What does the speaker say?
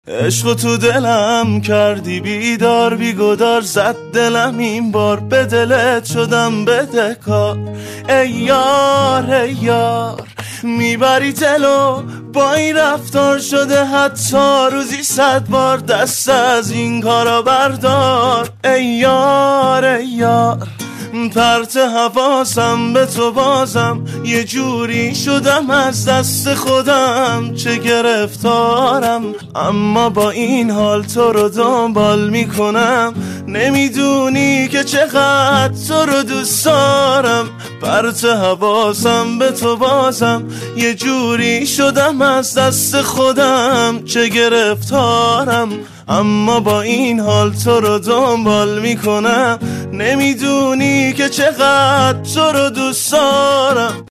عشق تو دلم کردی بیدار بیگدار، زد دلم این بار به دلت شدم بدهکار. ای یار ای یار میبری دلو با این رفتار، شده حتی روزی 100 بار دست از این کارا بردار. ای یار ای یار پرت حواسم به تو بازم، یه جوری شدم از دست خودم چه گرفتارم. اما با این حال تو رو دنبال میکنم، نمیدونی که چقدر تو رو دوست دارم. پرت حواسم به تو بازم، یه جوری شدم از دست خودم چه گرفتارم. اما با این حال تو رو دنبال میکنم، نمیدونی که چقدر تو رو دوست دارم.